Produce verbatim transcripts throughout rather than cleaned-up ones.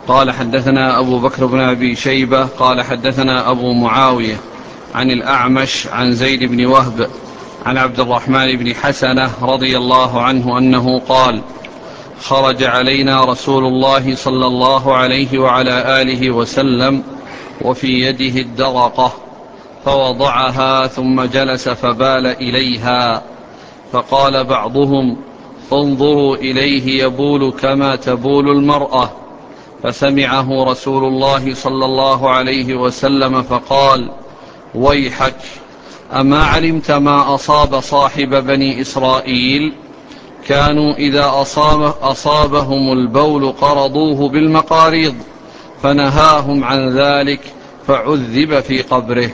قال حدثنا أبو بكر بن أبي شيبة قال حدثنا أبو معاوية عن الأعمش عن زيد بن وهب عن عبد الرحمن بن حسنة رضي الله عنه أنه قال: خرج علينا رسول الله صلى الله عليه وعلى آله وسلم وفي يده الدرقة فوضعها ثم جلس فبال إليها، فقال بعضهم: انظروا إليه يبول كما تبول المرأة. فسمعه رسول الله صلى الله عليه وسلم فقال: ويحك، أما علمت ما أصاب صاحب بني إسرائيل؟ كانوا إذا أصاب أصابهم البول قرضوه بالمقاريض، فنهاهم عن ذلك فعذب في قبره.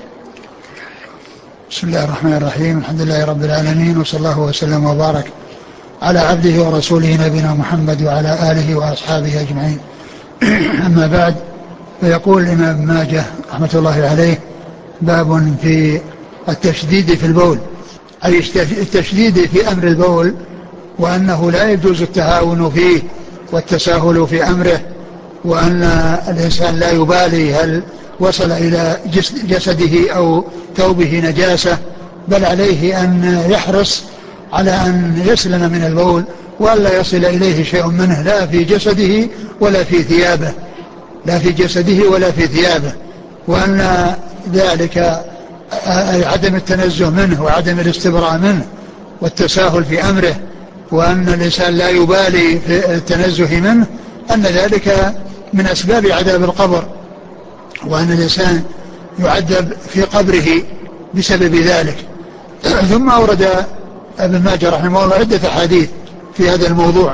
بسم الله الرحمن الرحيم. الحمد لله رب العالمين، وصلى الله وسلم وبارك على عبده ورسوله نبينا محمد وعلى آله وأصحابه أجمعين. أما بعد، فيقول الإمام ابن ماجه رحمة الله عليه: باب في التشديد في البول، أي التشديد في أمر البول، وأنه لا يجوز التهاون فيه والتساهل في أمره، وأن الإنسان لا يبالي هل وصل إلى جسده أو ثوبه نجاسة، بل عليه أن يحرص على أن يسلم من البول وألا يصل إليه شيء منه، لا في جسده ولا في ثيابه لا في جسده ولا في ثيابه وأن ذلك عدم التنزه منه وعدم الاستبراء منه والتساهل في أمره، وأن الإنسان لا يبالي في التنزه منه، أن ذلك من أسباب عذاب القبر، وأن الإنسان يعذب في قبره بسبب ذلك. ثم أورد ابن ماجه رحمه الله عدة حديث في هذا الموضوع.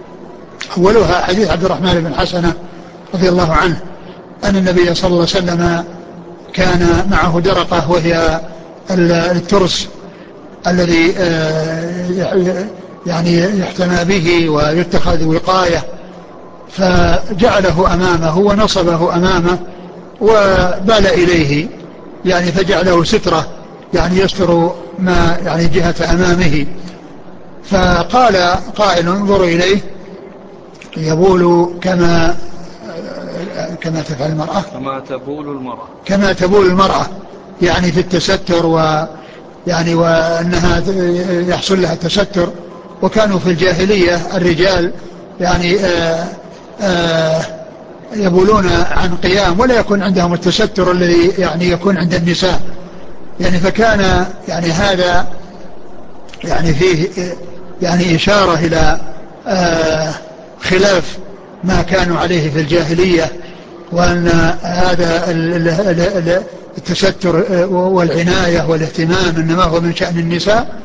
أولها حديث عبد الرحمن بن حسنة رضي الله عنه أن النبي صلى الله عليه وسلم كان معه درقة، وهي الترس الذي يعني يحتمى به ويتخذ وقاية، فجعله أمامه ونصبه أمامه وبال إليه، يعني فجعله سترة، يعني يستر ما يعني جهة أمامه. فقال قائل: انظروا إليه يبول كما كما تفعل المرأة كما تبول المرأة كما تبول المرأة يعني في التستر، و يعني وأنها يحصل لها التستر. وكانوا في الجاهلية الرجال يعني آآ آآ يبولون عن قيام، ولا يكون عندهم التستر الذي يعني يكون عند النساء، يعني فكان يعني هذا يعني فيه يعني إشارة إلى خلاف ما كانوا عليه في الجاهلية، وأن هذا التستر والعناية والاهتمام إنما هو من شأن النساء.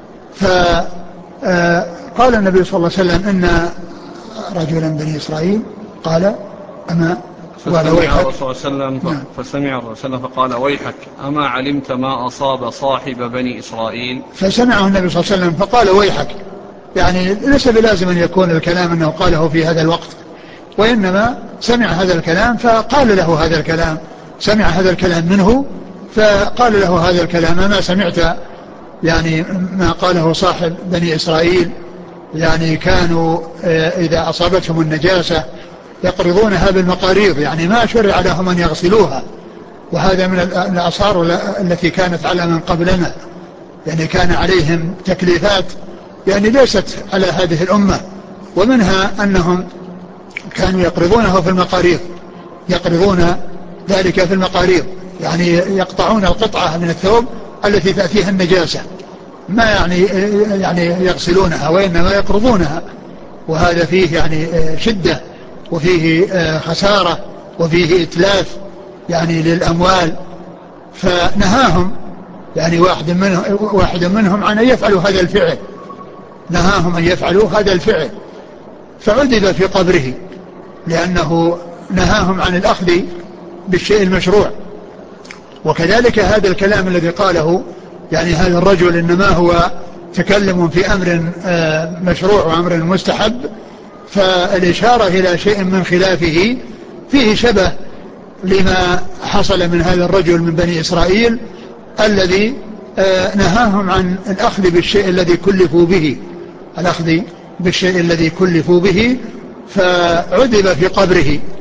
فقال النبي صلى الله عليه وسلم: إن رجلا بني إسرائيل قال أما فسمع الرسول صلى الله عليه وسلم فسمع الرسول صلى الله عليه وسلم فقال: ويحك، أما علمت ما أصاب صاحب بني إسرائيل؟ فسمعه النبي صلى الله عليه وسلم فقال: ويحك، يعني ليس بلازم أن يكون الكلام أنه قاله في هذا الوقت، وإنما سمع هذا الكلام فقال له هذا الكلام، سمع هذا الكلام منه فقال له هذا الكلام: ما سمعت يعني ما قاله صاحب بني إسرائيل، يعني كانوا إذا أصابتهم النجاسة يقرضونها بالمقاريض، يعني ما شرع لهم أن يغسلوها، وهذا من الآثار التي كانت على من قبلنا، يعني كان عليهم تكليفات يعني ليست على هذه الأمة، ومنها أنهم كانوا يقرضونه في المقاريض، يقرضون ذلك في المقاريض، يعني يقطعون القطعة من الثوب التي تأتيها النجاسة، ما يعني يعني يغسلونها وإنما يقرضونها، وهذا فيه يعني شدة وفيه خسارة وفيه إتلاف يعني للأموال. فنهاهم يعني واحد منهم, واحد منهم عن أن يفعلوا هذا الفعل، نهاهم أن يفعلوا هذا الفعل، فعذب في قبره لأنه نهاهم عن الأخذ بالشيء المشروع. وكذلك هذا الكلام الذي قاله يعني هذا الرجل إنما هو تكلم في أمر مشروع وأمر مستحب، فالإشارة إلى شيء من خلافه فيه شبه لما حصل من هذا الرجل من بني إسرائيل الذي نهاهم عن الأخذ بالشيء الذي كلفوا به الأخذ بالشيء الذي كلفوا به فعذب في قبره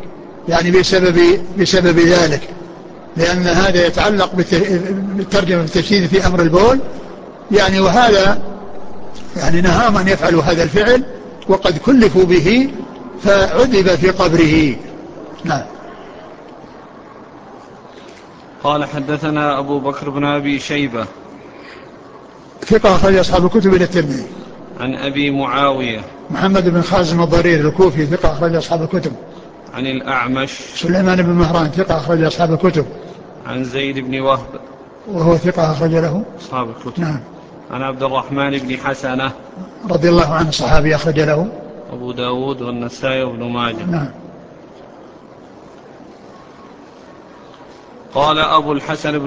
يعني بسبب, بسبب ذلك، لأن هذا يتعلق بالترجمة بالتشديد في أمر البول يعني، وهذا يعني نهاهم أن يفعلوا هذا الفعل وقد كلفوا به فعذب في قبره. نعم. قال حدثنا أبو بكر بن أبي شيبة ثقة أخرج أصحاب الكتب إلى الترمذي. عن أبي معاوية محمد بن خازم الضرير الكوفي ثقة أخرج أصحاب الكتب. عن الأعمش سليمان بن مهران ثقة أخرج أصحاب الكتب. عن زيد بن وهب وهو ثقة أخرج له أصحاب الكتب. نعم. عن عبد الرحمن بن حسنة رضي الله عنه الصحابي أخرج له أبو داود والنسائي وابن ماجه. نعم. قال أبو الحسن بن